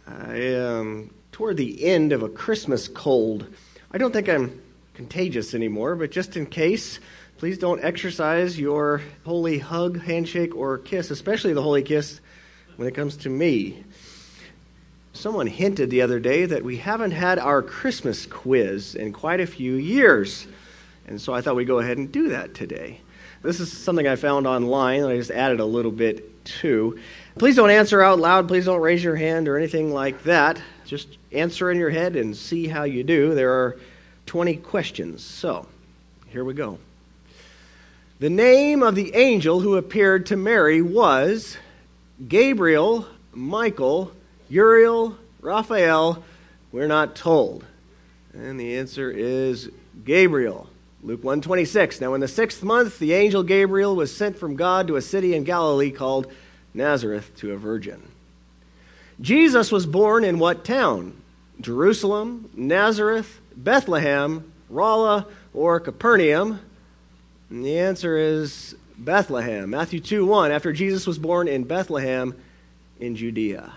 I am toward the end of a Christmas cold. I don't think I'm contagious anymore, but just in case, please don't exercise your holy hug, handshake, or kiss, especially the holy kiss when it comes to me. Someone hinted the other day that we haven't had our Christmas quiz in quite a few years, and so I thought we'd go ahead and do that today. This is something I found online, and I just added a little bit too. Please don't answer out loud. Please don't raise your hand or anything like that. Just answer in your head and see how you do. There are 20 questions. So, here we go. The name of the angel who appeared to Mary was Gabriel, Michael, Uriel, Raphael. We're not told. And the answer is Gabriel. Luke 1:26. Now in the 6th month, the angel Gabriel was sent from God to a city in Galilee called Nazareth to a virgin. Jesus was born in what town? Jerusalem, Nazareth, Bethlehem, Rolla, or Capernaum? And the answer is Bethlehem. Matthew 2:1. After Jesus was born in Bethlehem in Judea.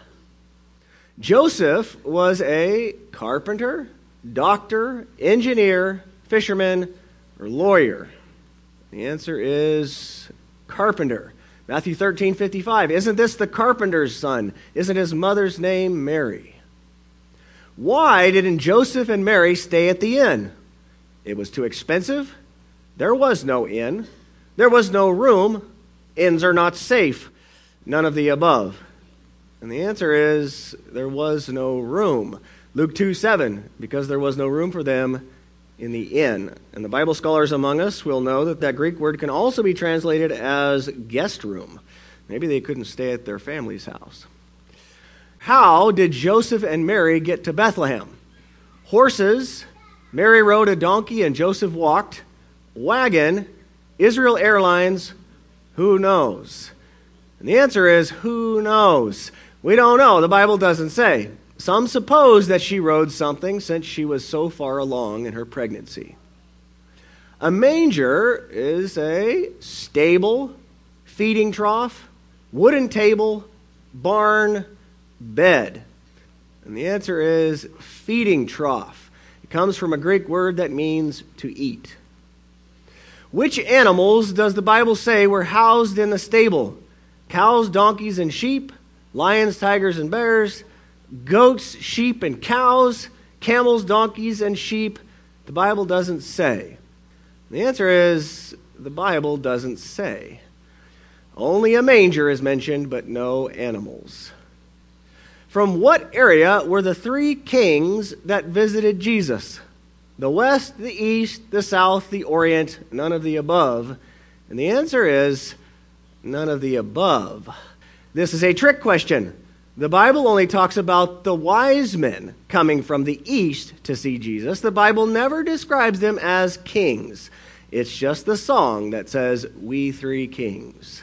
Joseph was a carpenter, doctor, engineer, fisherman, or lawyer. The answer is carpenter. Matthew 13:55. Isn't this the carpenter's son? Isn't his mother's name Mary? Why didn't Joseph and Mary stay at the inn? It was too expensive. There was no inn. There was no room. Inns are not safe. None of the above. And the answer is there was no room. Luke 2:7. Because there was no room for them in the inn. And the Bible scholars among us will know that that Greek word can also be translated as guest room. Maybe they couldn't stay at their family's house. How did Joseph and Mary get to Bethlehem? Horses. Mary rode a donkey and Joseph walked. Wagon. Israel Airlines. Who knows? And the answer is who knows? We don't know. The Bible doesn't say. Some suppose that she rode something since she was so far along in her pregnancy. A manger is a stable, feeding trough, wooden table, barn, bed. And the answer is feeding trough. It comes from a Greek word that means to eat. Which animals does the Bible say were housed in the stable? Cows, donkeys, and sheep, lions, tigers, and bears, goats, sheep, and cows, camels, donkeys, and sheep. The Bible doesn't say. The answer is the Bible doesn't say. Only a manger is mentioned, but no animals. From what area were the 3 kings that visited Jesus? The west, the east, the south, the orient, none of the above. And the answer is none of the above. This is a trick question. The Bible only talks about the wise men coming from the east to see Jesus. The Bible never describes them as kings. It's just the song that says, "We 3 kings."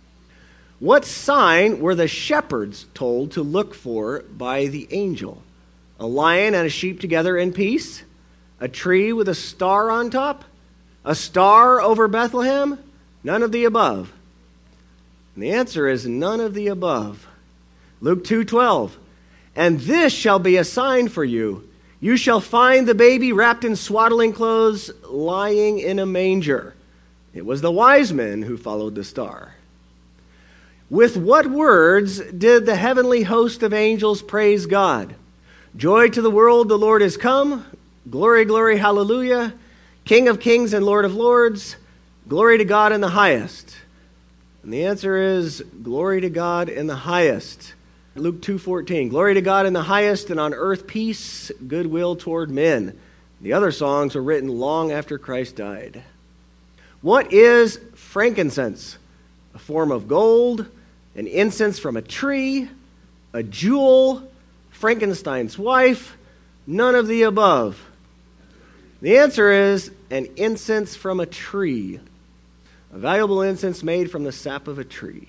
What sign were the shepherds told to look for by the angel? A lion and a sheep together in peace? A tree with a star on top? A star over Bethlehem? None of the above. And the answer is none of the above. Luke 2:12. And this shall be a sign for you. You shall find the baby wrapped in swaddling clothes, lying in a manger. It was the wise men who followed the star. With what words did the heavenly host of angels praise God? Joy to the world, the Lord is come. Glory, glory, hallelujah. King of kings and Lord of lords. Glory to God in the highest. And the answer is glory to God in the highest. Luke 2:14. Glory to God in the highest, and on earth peace, goodwill toward men. The other songs were written long after Christ died. What is frankincense? A form of gold, an incense from a tree, a jewel, Frankenstein's wife, none of the above. The answer is an incense from a tree. A valuable incense made from the sap of a tree.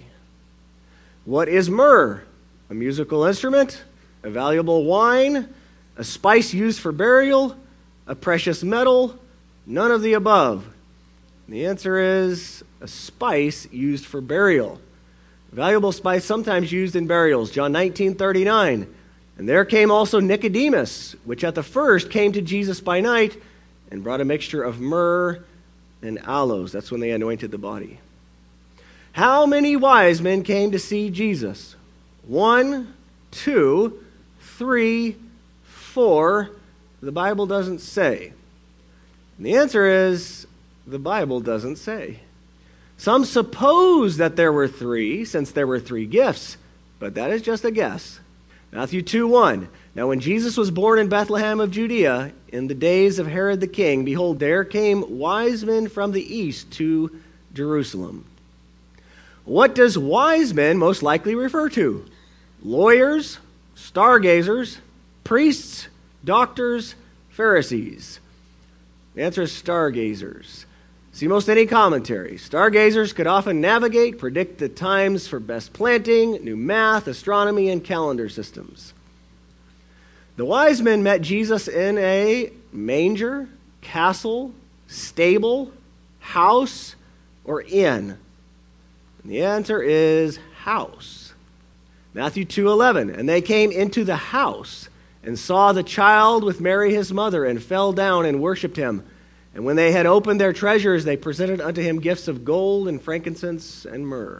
What is myrrh? A musical instrument, a valuable wine, a spice used for burial, a precious metal, none of the above. The answer is a spice used for burial. A valuable spice sometimes used in burials. John 19:39. And there came also Nicodemus, which at the first came to Jesus by night and brought a mixture of myrrh and aloes. That's when they anointed the body. How many wise men came to see Jesus? 1, 2, 3, 4. The Bible doesn't say. And the answer is, the Bible doesn't say. Some suppose that there were 3, since there were 3 gifts, but that is just a guess. Matthew 2:1. Now when Jesus was born in Bethlehem of Judea, in the days of Herod the king, behold, there came wise men from the east to Jerusalem. What does wise men most likely refer to? Lawyers, stargazers, priests, doctors, Pharisees. The answer is stargazers. See most any commentary. Stargazers could often navigate, predict the times for best planting, new math, astronomy, and calendar systems. The wise men met Jesus in a manger, castle, stable, house, or inn. And the answer is house. Matthew 2:11. And they came into the house and saw the child with Mary his mother and fell down and worshipped him. And when they had opened their treasures, they presented unto him gifts of gold and frankincense and myrrh.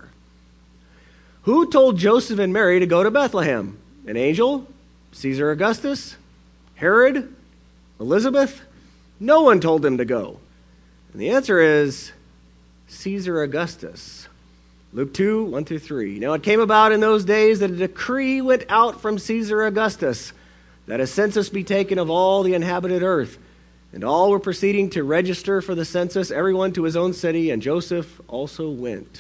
Who told Joseph and Mary to go to Bethlehem? An angel? Caesar Augustus? Herod? Elizabeth? No one told them to go. And the answer is Caesar Augustus. Luke 2:1-3. Now it came about in those days that a decree went out from Caesar Augustus that a census be taken of all the inhabited earth. And all were proceeding to register for the census, everyone to his own city, and Joseph also went.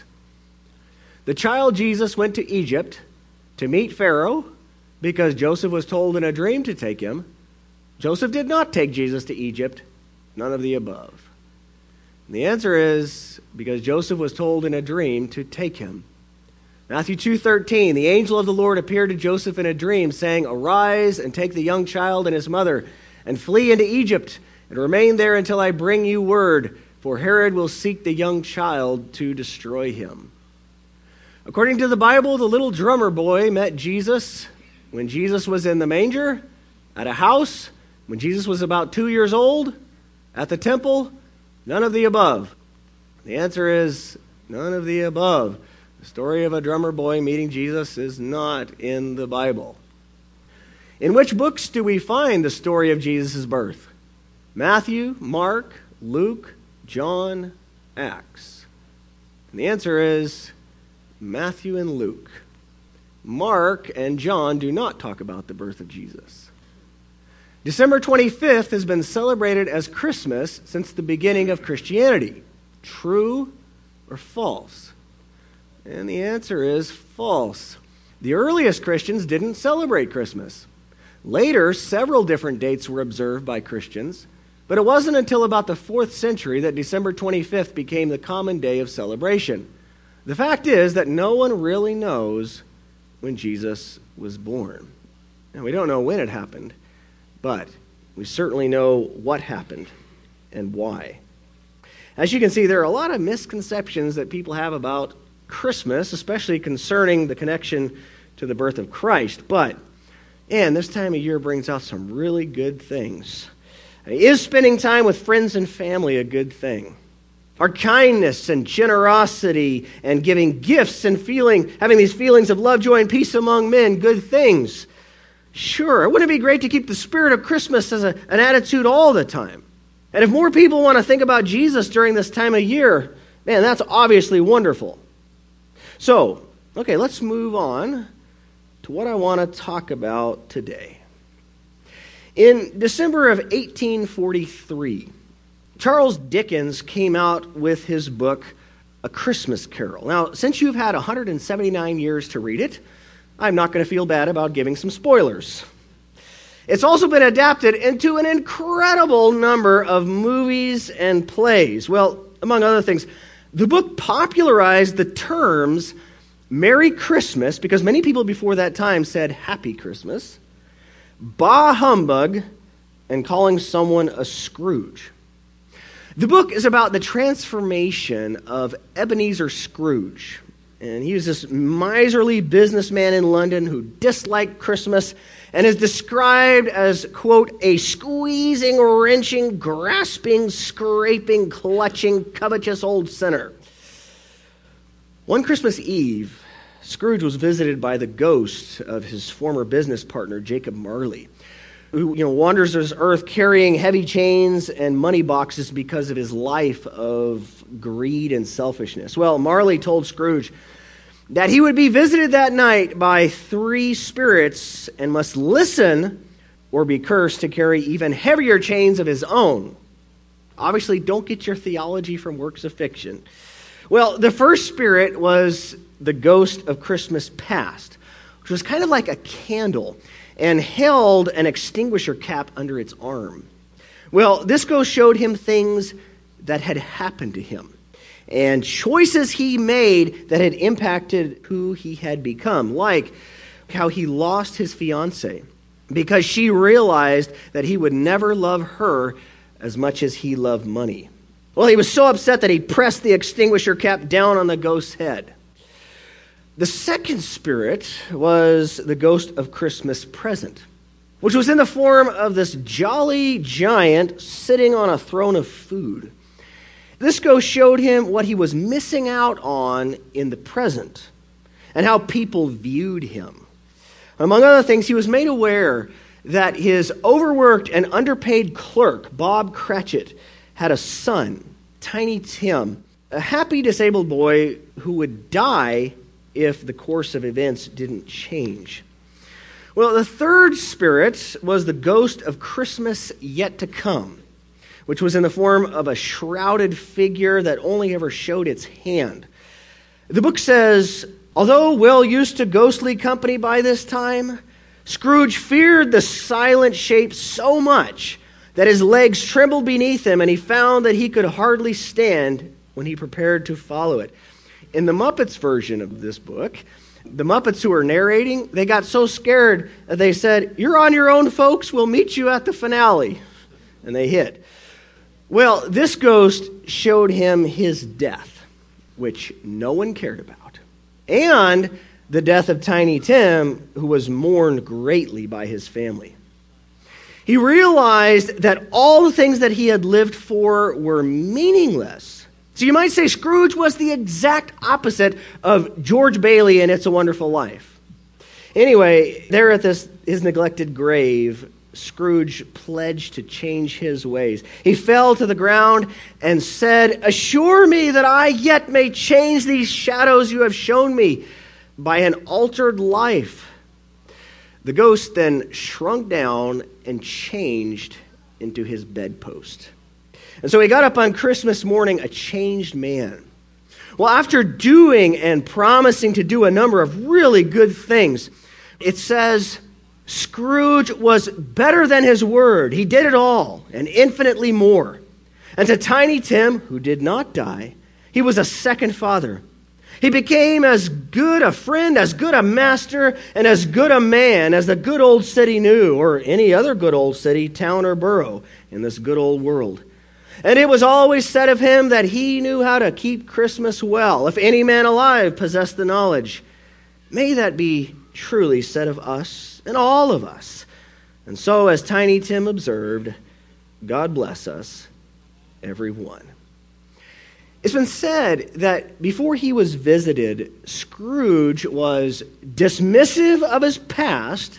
The child Jesus went to Egypt to meet Pharaoh because Joseph was told in a dream to take him. Joseph did not take Jesus to Egypt, none of the above. And the answer is because Joseph was told in a dream to take him. Matthew 2:13, the angel of the Lord appeared to Joseph in a dream, saying, Arise and take the young child and his mother, and flee into Egypt, and remain there until I bring you word, for Herod will seek the young child to destroy him. According to the Bible, the little drummer boy met Jesus when Jesus was in the manger, at a house, when Jesus was about 2 years old, at the temple, none of the above. The answer is none of the above. The story of a drummer boy meeting Jesus is not in the Bible. In which books do we find the story of Jesus' birth? Matthew, Mark, Luke, John, Acts. And the answer is Matthew and Luke. Mark and John do not talk about the birth of Jesus. December 25th has been celebrated as Christmas since the beginning of Christianity. True or false? And the answer is false. The earliest Christians didn't celebrate Christmas. Later, several different dates were observed by Christians, but it wasn't until about the 4th century that December 25th became the common day of celebration. The fact is that no one really knows when Jesus was born. Now, we don't know when it happened, but we certainly know what happened and why. As you can see, there are a lot of misconceptions that people have about Christmas, especially concerning the connection to the birth of Christ. And this time of year brings out some really good things. Is spending time with friends and family a good thing? Are kindness and generosity and giving gifts and having these feelings of love, joy, and peace among men good things? Sure. Wouldn't it be great to keep the spirit of Christmas as an attitude all the time? And if more people want to think about Jesus during this time of year, man, that's obviously wonderful. So, okay, let's move on to what I want to talk about today. In December of 1843, Charles Dickens came out with his book, A Christmas Carol. Now, since you've had 179 years to read it, I'm not going to feel bad about giving some spoilers. It's also been adapted into an incredible number of movies and plays. Well, among other things, the book popularized the terms Merry Christmas, because many people before that time said Happy Christmas, Bah Humbug, and calling someone a Scrooge. The book is about the transformation of Ebenezer Scrooge. And he was this miserly businessman in London who disliked Christmas and is described as, quote, a squeezing, wrenching, grasping, scraping, clutching, covetous old sinner. One Christmas Eve, Scrooge was visited by the ghost of his former business partner, Jacob Marley, who wanders this earth carrying heavy chains and money boxes because of his life of greed and selfishness. Well, Marley told Scrooge that he would be visited that night by 3 spirits and must listen or be cursed to carry even heavier chains of his own. Obviously, don't get your theology from works of fiction. Well, the first spirit was the ghost of Christmas past, which was kind of like a candle and held an extinguisher cap under its arm. Well, this ghost showed him things that had happened to him and choices he made that had impacted who he had become, like how he lost his fiancée because she realized that he would never love her as much as he loved money. Well, he was so upset that he pressed the extinguisher cap down on the ghost's head. The second spirit was the ghost of Christmas present, which was in the form of this jolly giant sitting on a throne of food. This ghost showed him what he was missing out on in the present and how people viewed him. Among other things, he was made aware that his overworked and underpaid clerk, Bob Cratchit, had a son, Tiny Tim, a happy disabled boy who would die if the course of events didn't change. Well, the third spirit was the ghost of Christmas yet to come, which was in the form of a shrouded figure that only ever showed its hand. The book says, although well used to ghostly company by this time, Scrooge feared the silent shape so much that his legs trembled beneath him, and he found that he could hardly stand when he prepared to follow it. In the Muppets version of this book, the Muppets who were narrating, they got so scared that they said, "You're on your own, folks. We'll meet you at the finale." And they hid. Well, this ghost showed him his death, which no one cared about, and the death of Tiny Tim, who was mourned greatly by his family. He realized that all the things that he had lived for were meaningless. So you might say Scrooge was the exact opposite of George Bailey in It's a Wonderful Life. Anyway, there at his neglected grave, Scrooge pledged to change his ways. He fell to the ground and said, "Assure me that I yet may change these shadows you have shown me by an altered life." The ghost then shrunk down and changed into his bedpost. And so he got up on Christmas morning a changed man. Well, after doing and promising to do a number of really good things, it says Scrooge was better than his word. He did it all and infinitely more. And to Tiny Tim, who did not die, he was a second father. He became as good a friend, as good a master, and as good a man as the good old city knew, or any other good old city, town, or borough in this good old world. And it was always said of him that he knew how to keep Christmas well. If any man alive possessed the knowledge, may that be truly said of us and all of us. And so, as Tiny Tim observed, God bless us, every one. It's been said that before he was visited, Scrooge was dismissive of his past,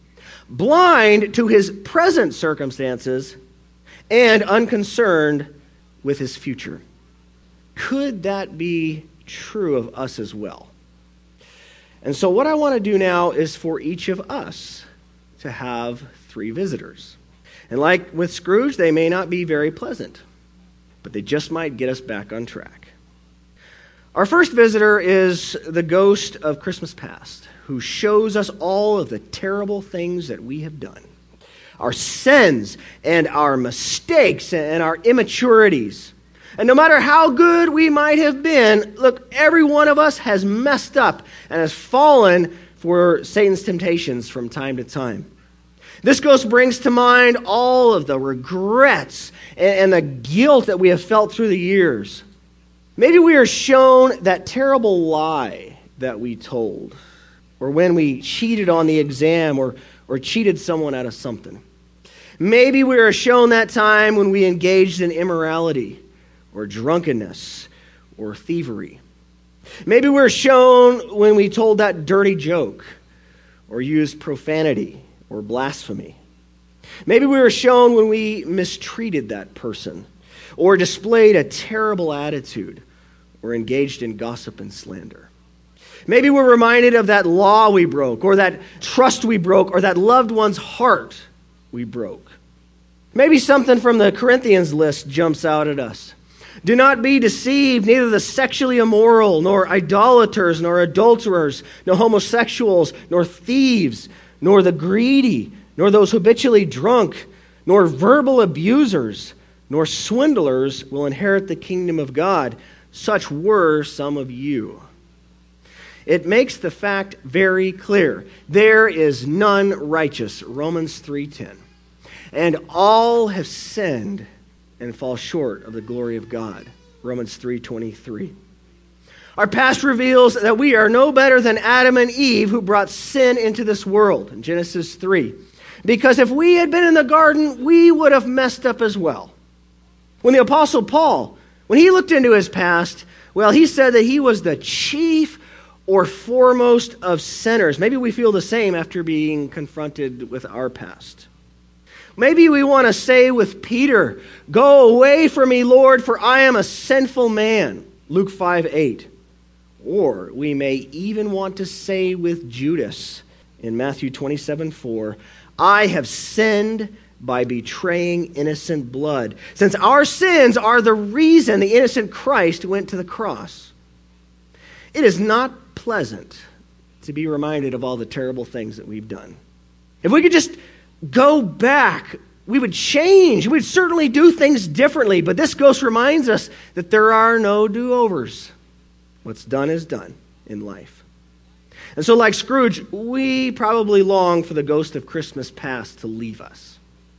blind to his present circumstances, and unconcerned with his future. Could that be true of us as well? And so what I want to do now is for each of us to have 3 visitors. And like with Scrooge, they may not be very pleasant, but they just might get us back on track. Our first visitor is the ghost of Christmas past, who shows us all of the terrible things that we have done, our sins and our mistakes and our immaturities. And no matter how good we might have been, look, every one of us has messed up and has fallen for Satan's temptations from time to time. This ghost brings to mind all of the regrets and the guilt that we have felt through the years. Maybe we are shown that terrible lie that we told, or when we cheated on the exam or cheated someone out of something. Maybe we are shown that time when we engaged in immorality or drunkenness or thievery. Maybe we're shown when we told that dirty joke or used profanity or blasphemy. Maybe we were shown when we mistreated that person or displayed a terrible attitude or engaged in gossip and slander. Maybe we're reminded of that law we broke or that trust we broke or that loved one's heart we broke. Maybe something from the Corinthians list jumps out at us. Do not be deceived, neither the sexually immoral, nor idolaters, nor adulterers, nor homosexuals, nor thieves, nor the greedy, nor those habitually drunk, nor verbal abusers, nor swindlers will inherit the kingdom of God. Such were some of you. It makes the fact very clear. There is none righteous, Romans 3:10. And all have sinned and fall short of the glory of God, Romans 3:23. Our past reveals that we are no better than Adam and Eve who brought sin into this world, in Genesis 3. Because if we had been in the garden, we would have messed up as well. When the Apostle Paul, when he looked into his past, well, he said that he was the chief or foremost of sinners. Maybe we feel the same after being confronted with our past. Maybe we want to say with Peter, "Go away from me, Lord, for I am a sinful man," Luke 5:8. Or we may even want to say with Judas in Matthew 27:4, "I have sinned by betraying innocent blood," since our sins are the reason the innocent Christ went to the cross. It is not pleasant to be reminded of all the terrible things that we've done. If we could just go back, we would change. We would certainly do things differently, but this ghost reminds us that there are no do-overs. What's done is done in life. And so like Scrooge, we probably long for the ghost of Christmas past to leave us.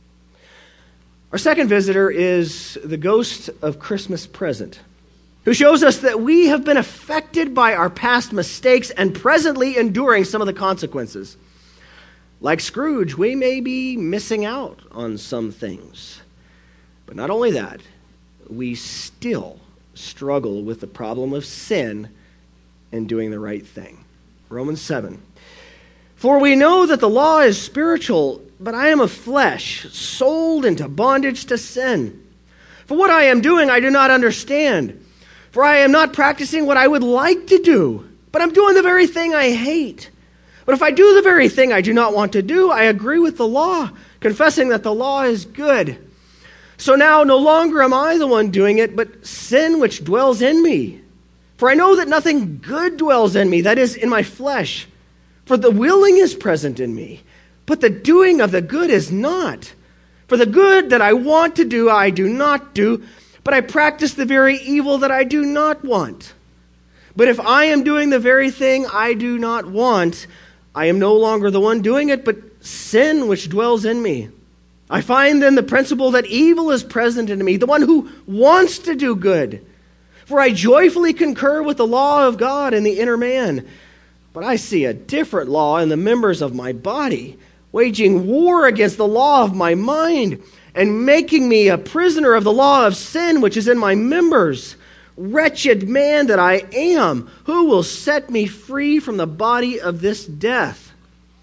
Our second visitor is the ghost of Christmas present, who shows us that we have been affected by our past mistakes and presently enduring some of the consequences. Like Scrooge, we may be missing out on some things. But not only that, we still struggle with the problem of sin and doing the right thing. Romans 7. For we know that the law is spiritual, but I am of flesh, sold into bondage to sin. For what I am doing, I do not understand. For I am not practicing what I would like to do, but I'm doing the very thing I hate. But if I do the very thing I do not want to do, I agree with the law, confessing that the law is good. So now no longer am I the one doing it, but sin which dwells in me. For I know that nothing good dwells in me, that is, in my flesh. For the willing is present in me, but the doing of the good is not. For the good that I want to do, I do not do, but I practice the very evil that I do not want. But if I am doing the very thing I do not want, I am no longer the one doing it, but sin which dwells in me. I find then the principle that evil is present in me, the one who wants to do good. For I joyfully concur with the law of God in the inner man. But I see a different law in the members of my body, waging war against the law of my mind, and making me a prisoner of the law of sin which is in my members. Wretched man that I am, who will set me free from the body of this death?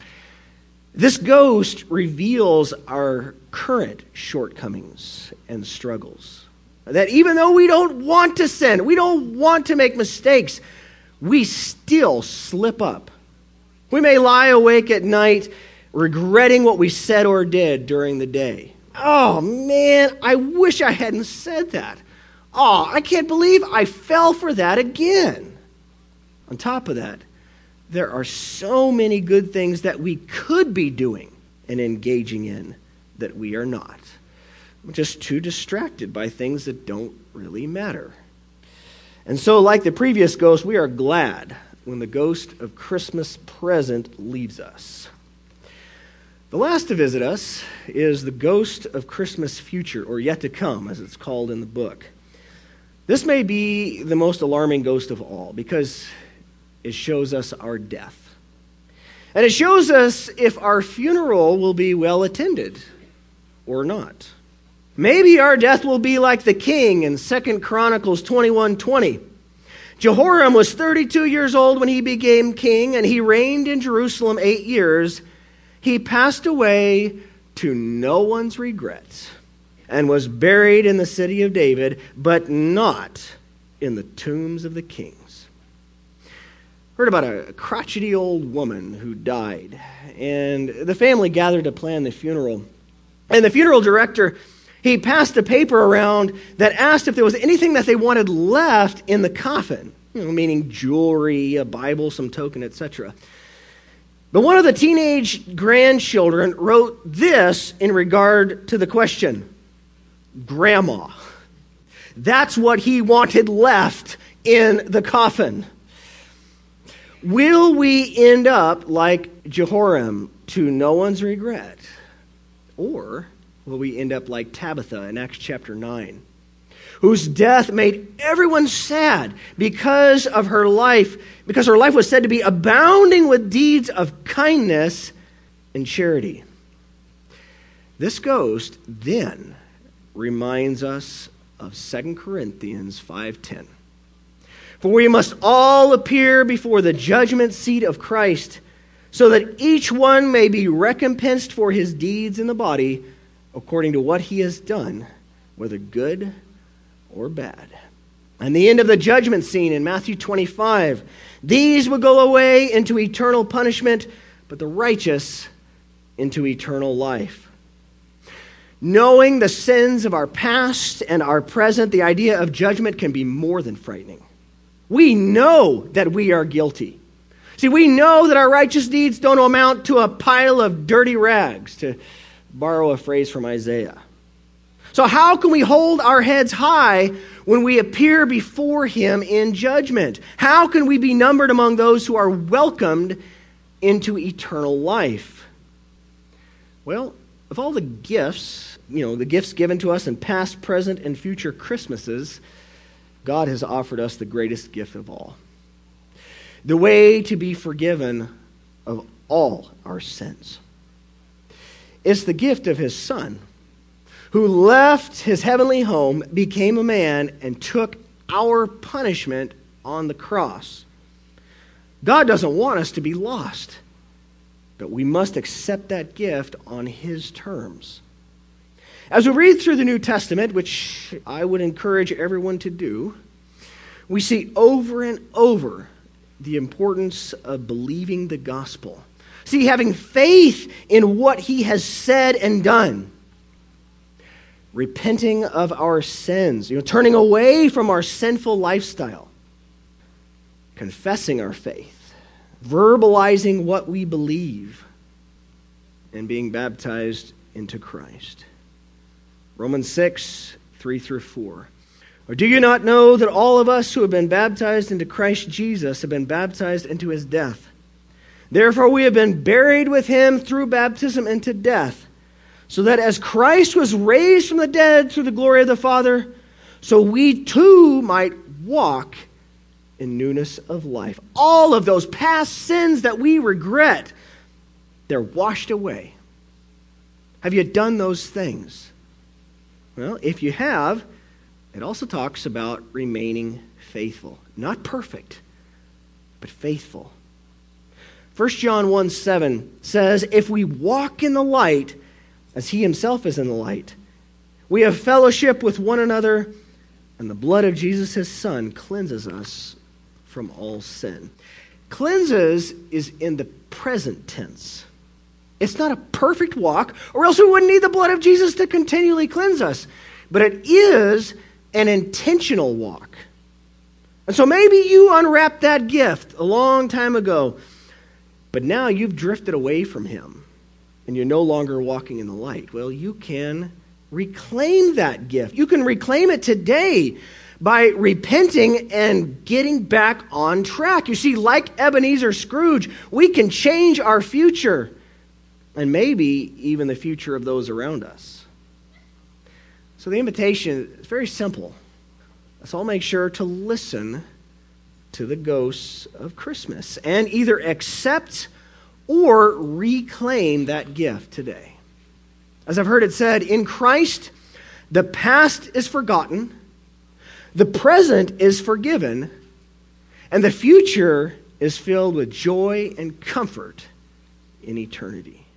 This ghost reveals our current shortcomings and struggles. That even though we don't want to sin, we don't want to make mistakes, we still slip up. We may lie awake at night regretting what we said or did during the day. Oh man, I wish I hadn't said that. Oh, I can't believe I fell for that again. On top of that, there are so many good things that we could be doing and engaging in that we are not. We're just too distracted by things that don't really matter. And so, like the previous ghost, we are glad when the ghost of Christmas present leaves us. The last to visit us is the ghost of Christmas future, or yet to come, as it's called in the book. This may be the most alarming ghost of all because it shows us our death. And it shows us if our funeral will be well attended or not. Maybe our death will be like the king in 2 Chronicles 21:20. Jehoram was 32 years old when he became king, and he reigned in Jerusalem 8 years. He passed away to no one's regret and was buried in the city of David, but not in the tombs of the kings. Heard about a crotchety old woman who died, and the family gathered to plan the funeral. And the funeral director, he passed a paper around that asked if there was anything that they wanted left in the coffin, meaning jewelry, a Bible, some token, etc. But one of the teenage grandchildren wrote this in regard to the question: Grandma. That's what he wanted left in the coffin. Will we end up like Jehoram to no one's regret? Or will we end up like Tabitha in Acts chapter 9, whose death made everyone sad because her life was said to be abounding with deeds of kindness and charity? This ghost then reminds us of 2 Corinthians 5:10. For we must all appear before the judgment seat of Christ, so that each one may be recompensed for his deeds in the body according to what he has done, whether good or bad. And the end of the judgment scene in Matthew 25, these will go away into eternal punishment, but the righteous into eternal life. Knowing the sins of our past and our present, the idea of judgment can be more than frightening. We know that we are guilty. See, we know that our righteous deeds don't amount to a pile of dirty rags, to borrow a phrase from Isaiah. So how can we hold our heads high when we appear before him in judgment? How can we be numbered among those who are welcomed into eternal life? Well, of all the gifts, the gifts given to us in past, present, and future Christmases, God has offered us the greatest gift of all. The way to be forgiven of all our sins. It's the gift of his Son, who left his heavenly home, became a man, and took our punishment on the cross. God doesn't want us to be lost, but we must accept that gift on his terms. As we read through the New Testament, which I would encourage everyone to do, we see over and over the importance of believing the gospel. See, having faith in what he has said and done. Repenting of our sins, turning away from our sinful lifestyle. Confessing our faith. Verbalizing what we believe. And being baptized into Christ. Romans 6, 3-4. Or do you not know that all of us who have been baptized into Christ Jesus have been baptized into his death? Therefore we have been buried with him through baptism into death, so that as Christ was raised from the dead through the glory of the Father, so we too might walk in newness of life. All of those past sins that we regret, they're washed away. Have you done those things? Well, if you have, it also talks about remaining faithful. Not perfect, but faithful. 1 John 1:7 says, if we walk in the light, as he himself is in the light, we have fellowship with one another, and the blood of Jesus, his Son, cleanses us from all sin. Cleanses is in the present tense. It's not a perfect walk, or else we wouldn't need the blood of Jesus to continually cleanse us. But it is an intentional walk. And so maybe you unwrapped that gift a long time ago, but now you've drifted away from him, and you're no longer walking in the light. Well, you can reclaim that gift. You can reclaim it today by repenting and getting back on track. You see, like Ebenezer Scrooge, we can change our future, and maybe even the future of those around us. So the invitation is very simple. let's all make sure to listen to the ghosts of Christmas and either accept or reclaim that gift today. As I've heard it said, in Christ, the past is forgotten, the present is forgiven, and the future is filled with joy and comfort in eternity.